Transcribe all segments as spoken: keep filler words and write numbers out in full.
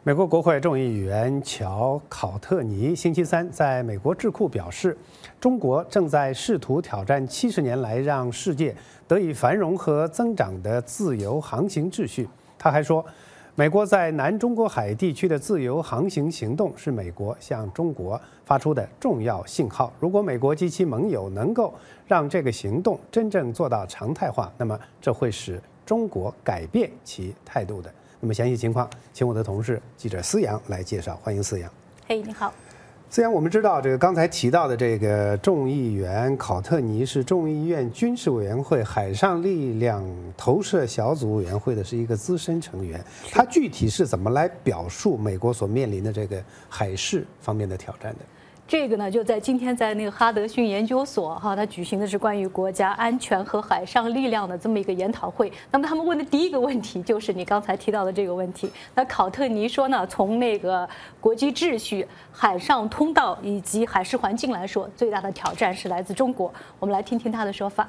美国国会众议员乔·考特尼星期三在美国智库表示，中国正在试图挑战七十年来让世界得以繁荣和增长的自由航行秩序。他还说，美国在南中国海地区的自由航行行动是美国向中国发出的重要信号。如果美国及其盟友能够让这个行动真正做到常态化，那么这会使中国改变其态度的。那么详细情况，请我的同事记者思阳来介绍。欢迎思阳。 嘿，你好。 思阳，我们知道这个刚才提到的这个众议员考特尼是众议院军事委员会海上力量投射小组委员会的是一个资深成员。他具体是怎么来表述美国所面临的这个海事方面的挑战的？ 这个呢，就在今天在那个哈德逊研究所哈，他举行的是关于国家安全和海上力量的这么一个研讨会。那么他们问的第一个问题就是你刚才提到的这个问题。那考特尼说呢，从那个国际秩序、海上通道以及海事环境来说，最大的挑战是来自中国。我们来听听他的说法。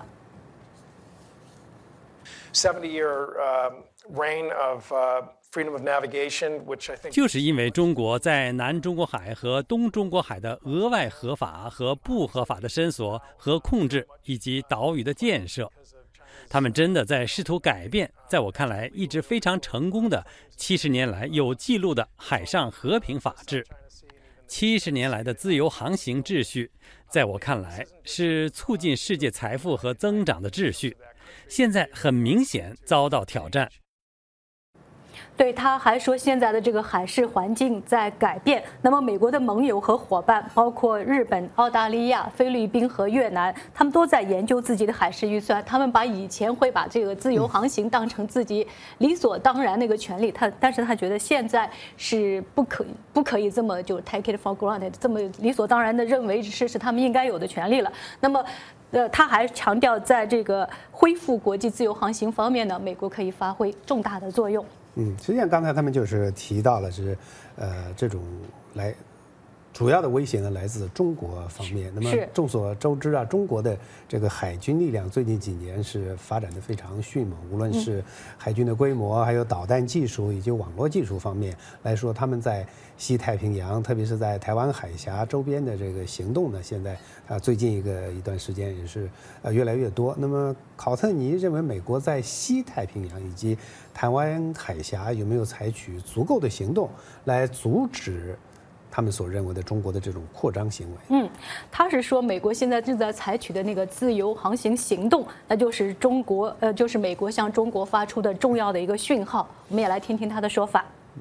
seventy-year reign of freedom of navigation, which I think 就是因为中国在南中国海和东中国海的额外合法和不合法的伸索和控制，以及岛屿的建设，他们真的在试图改变在我看来一直非常成功的七十年来有记录的海上和平法治。七十年来的自由航行秩序，在我看来是促进世界财富和增长的秩序，现在很明显遭到挑战。 对，他还说，现在的这个海事环境在改变。那么，美国的盟友和伙伴，包括日本、澳大利亚、菲律宾和越南，他们都在研究自己的海事预算。他们把以前会把这个自由航行当成自己理所当然的一个权利，他但是他觉得现在是不可以不可以这么就 take it for granted， 这么理所当然的认为是是他们应该有的权利了。那么。呃，他还强调，在这个恢复国际自由航行方面呢，美国可以发挥重大的作用。 嗯，实际上刚才他们就是提到了是，呃，这种来主要的威胁呢来自中国方面。那么众所周知啊，中国的这个海军力量最近几年是发展的非常迅猛，无论是海军的规模，还有导弹技术以及网络技术方面来说，他们在西太平洋，特别是在台湾海峡周边的这个行动呢，现在啊最近一个一段时间也是呃越来越多。那么考特尼认为，美国在西太平洋以及台湾海峡有没有采取足够的行动来阻止他们所认为的中国的这种扩张行为？ 嗯，他是说美国现在正在采取的那个自由航行行动，那就是中国呃，就是美国向中国发出的重要的一个讯号。我们也来听听他的说法。嗯。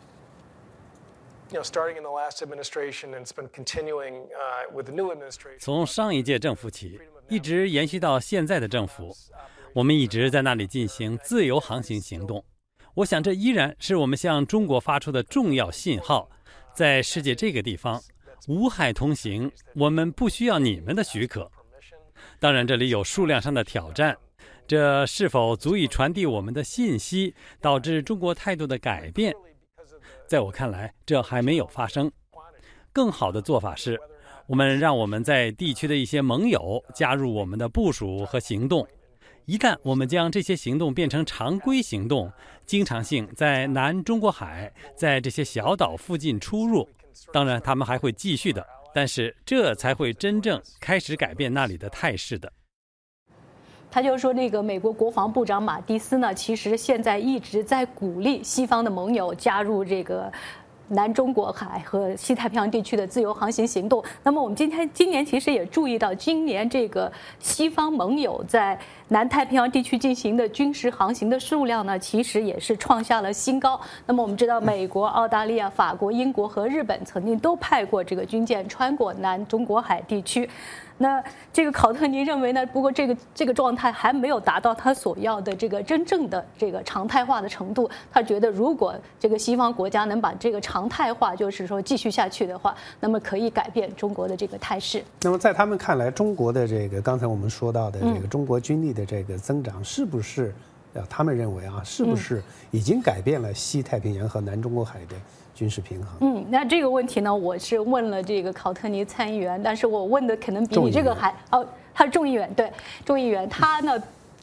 从上一届政府起，一直延续到现在的政府，我们一直在那里进行自由航行行动。我想这依然是我们向中国发出的重要信号，在世界这个地方，无海通行，我们不需要你们的许可。当然，这里有数量上的挑战，这是否足以传递我们的信息，导致中国态度的改变？在我看来，这还没有发生。更好的做法是，我们让我们在地区的一些盟友加入我们的部署和行动。一旦我们将这些行动变成常规行动，经常性在南中国海，在这些小岛附近出入，当然他们还会继续的，但是这才会真正开始改变那里的态势的。 他就说，那个美国国防部长马蒂斯呢，其实现在一直在鼓励西方的盟友加入这个南中国海和西太平洋地区的自由航行行动。那么我们今天今年其实也注意到，今年这个西方盟友在南太平洋地区进行的军事航行的数量呢，其实也是创下了新高。那么我们知道，美国、澳大利亚、法国、英国和日本曾经都派过这个军舰穿过南中国海地区。那这个考特尼认为呢，不过这个这个状态还没有达到他所要的这个真正的这个常态化的程度。他觉得，如果这个西方国家能把这个常态化，就是说继续下去的话，那么可以改变中国的这个态势。 那么在他们看来，中国的这个刚才我们说到的这个中国军力的这个增长，是不是呃他们认为啊，是不是已经改变了西太平洋和南中国海的军事平衡？ 嗯，那这个问题呢，我是问了这个考特尼参议员，但是我问的可能比你这个还哦，他是众议员，对，众议员，他呢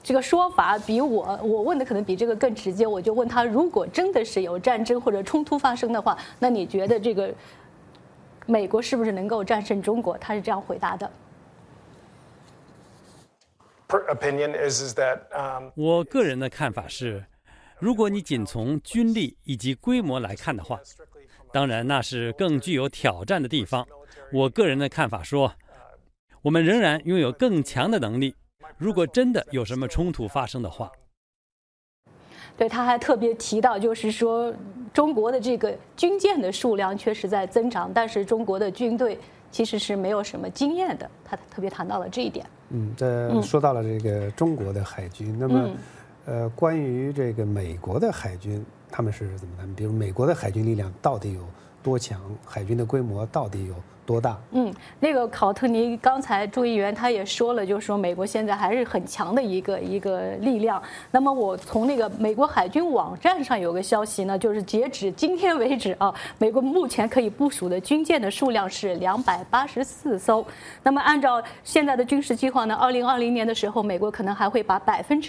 这个说法比我我问的可能比这个更直接，我就问他，如果真的是有战争或者冲突发生的话，那你觉得这个美国是不是能够战胜中国？他是这样回答的。 Opinion is is that, um, 我个人的看法是，如果你仅从军力以及规模来看的话，当然那是更具有挑战的地方。我个人的看法说，我们仍然拥有更强的能力。如果真的有什么冲突发生的话， 对，他还特别提到，就是说中国的这个军舰的数量确实在增长，但是中国的军队其实是没有什么经验的。他特别谈到了这一点。 嗯，这说到了这个中国的海军，那么，呃，关于这个美国的海军，他们是怎么谈？比如美国的海军力量到底有多强？海军的规模到底有多大？ 嗯，那个考特尼刚才朱议员他也说了，就是说美国现在还是很强的一个一个力量。那么我从那个美国海军网站上有个消息呢，就是截止今天为止啊，美国目前可以部署的军舰的数量是两百八十四艘。那么按照现在的军事计划呢，二零二零年的时候，美国可能还会把百分之